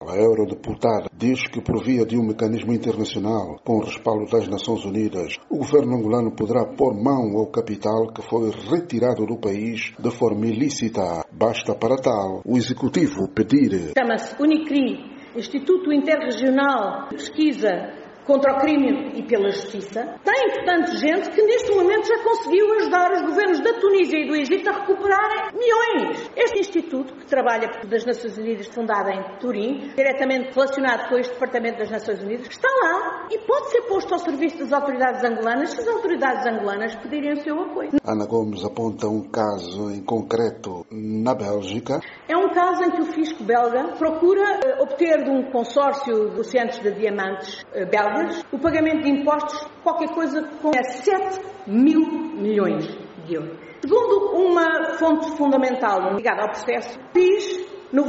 A eurodeputada diz que, por via de um mecanismo internacional com o respaldo das Nações Unidas, o governo angolano poderá pôr mão ao capital que foi retirado do país de forma ilícita. Basta para tal o Executivo pedir. Chama-se UNICRI, Instituto Interregional de Pesquisa contra o Crime e pela Justiça. Tem, portanto, gente que neste momento já conseguiu ajudar os governos da Tunísia e do Egito a recuperarem milhões. Este instituto, que trabalha das Nações Unidas, fundado em Turim, diretamente relacionado com este Departamento das Nações Unidas, está lá e pode ser posto ao serviço das autoridades angolanas se as autoridades angolanas pedirem o seu apoio. Ana Gomes aponta um caso em concreto na Bélgica. É um caso em que o fisco belga procura obter de um consórcio de negociantes de diamantes belgas o pagamento de impostos, qualquer coisa com 7 mil milhões de euros. Segundo uma fonte fundamental ligada ao processo, diz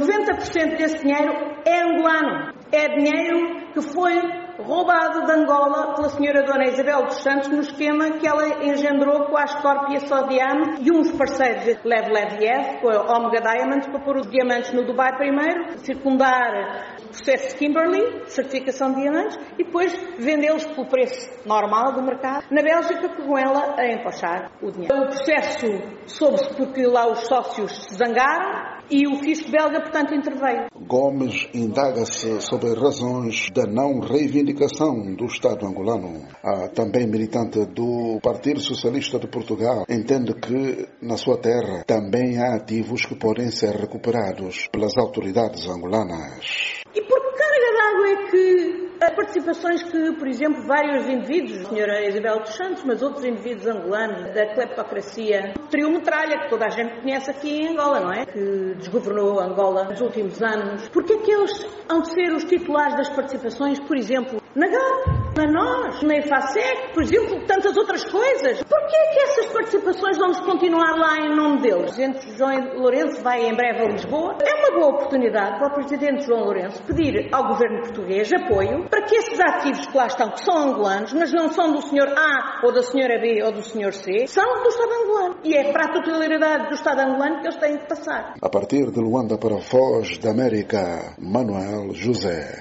90% desse dinheiro é angolano. É dinheiro que foi roubado de Angola pela senhora Dona Isabel dos Santos no esquema que ela engendrou com a Ascorp e a Sodiam e uns parceiros de Lev Leviev, com a Omega Diamonds, para pôr os diamantes no Dubai primeiro, circundar o processo de Kimberley, certificação de diamantes, e depois vendê-los pelo preço normal do mercado, na Bélgica, com ela a empochar o dinheiro. O processo soube-se porque lá os sócios se zangaram e o fisco belga, portanto, interveio. Gomes indaga-se sobre razões da não reivindicação do Estado angolano. A também militante do Partido Socialista de Portugal entende que na sua terra também há ativos que podem ser recuperados pelas autoridades angolanas. E por que carga d'água é que as participações que, por exemplo, vários indivíduos, a senhora Isabel dos Santos, mas outros indivíduos angolanos da cleptocracia, Trio Metralha, que toda a gente conhece aqui em Angola, não é? Que desgovernou Angola nos últimos anos. Porquê é que eles hão de ser os titulares das participações, por exemplo, na GAP, na NOS, na EFASEC, por exemplo, tantas outras coisas? Porquê é que essas participações vamos continuar lá em nome deles? O Presidente João Lourenço vai em breve a Lisboa. É uma boa oportunidade para o Presidente João Lourenço pedir ao Governo português apoio para que esses ativos que lá estão, que são angolanos, mas não são do Sr. A ou da Sra. B ou do Sr. C, são do Estado angolano. E é para a totalidade do Estado angolano que eles têm que passar. A partir de Luanda para a Voz da América, Manuel José.